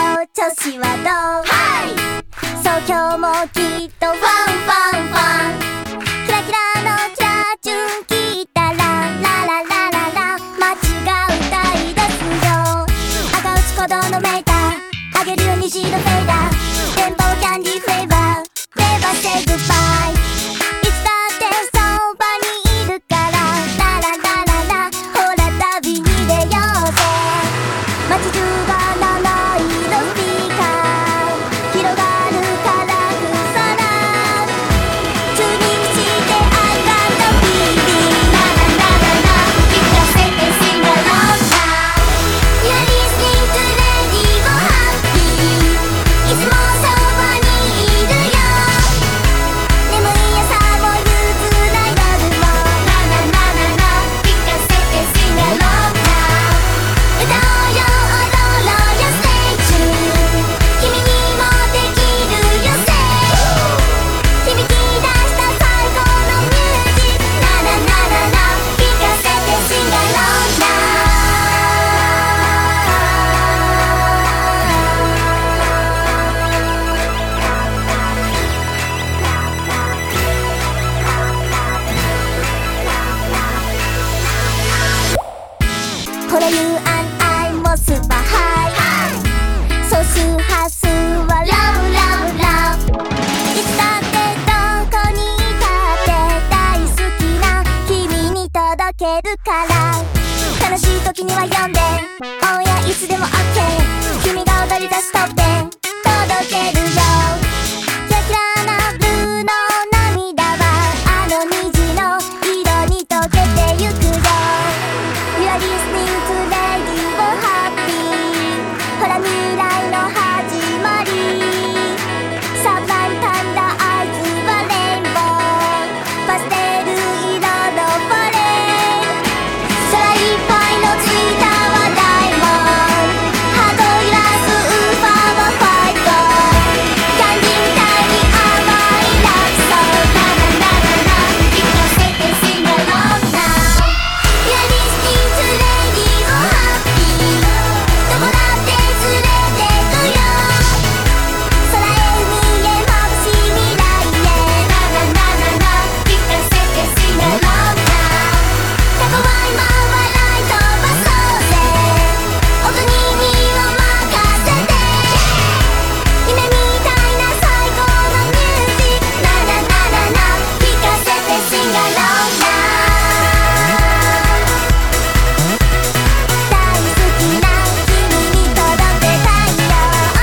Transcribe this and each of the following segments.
調子はどう？そう今日もきっとファンファンファン。キラキラのキラチュン聞いたらラララララ街が歌い出すよ。赤打ち鼓動のメーターあげるよ虹のフェイダー。電波はキャンディーフレーバー。Never say goodbye。 いつだってそばにいるからラララララ。ほら旅に出ようぜ。街中が七色スピーカー広がるカラフル空。チューニングして I got the feeling。 ラララララ聞かせて Sing along now。 You're listening to Radio Happy。 いつもそばにいるよ。眠い朝も憂鬱な夜もラララララ聞かせて Sing along now。 歌おうよ踊ろうよ Stay tuned。 君にもできるよ Say。 響き出した最高のミュージックラララララ聞かせて Sing along now。 ほら You and I もスーパーハイ。総数波数は Love Love Love。 いつだってどこにいたって大好きな君に届けるから。悲しい時には呼んで Oh yeah いつでも OK。 君が踊り出すトップ10届けるよ。キラキラなブルーの涙はあの虹の色に溶けてゆくよ。We are listening to Radio Happy。 ほら未来の始まり。サブライムパンダアイズはレインボー。パステル色のフォレン。空いっぱいのツイッターはダイモンド。ハート揺らすウーファーはファイト。キャンディーみたいに甘いラブソングラララララ聞かせて Sing along now。 You're listening to Radio Happy。 どこだって連れてくよ。空へ海へ眩しい未来へラララララ聞かせて Sing along now。 過去は今笑い飛ばそうぜ。お国にを任せて。夢みたいな最高のミュージックラララララ聞かせて Sing along now。 大好きな君に届けたいよ。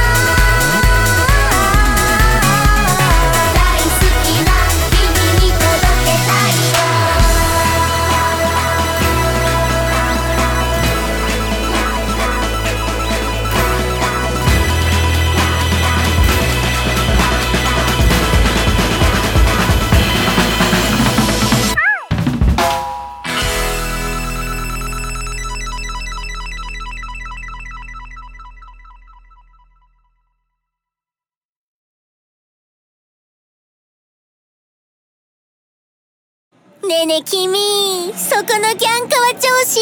大好きな君に届けたいよ。ねえねえ君、そこのギャンカは調子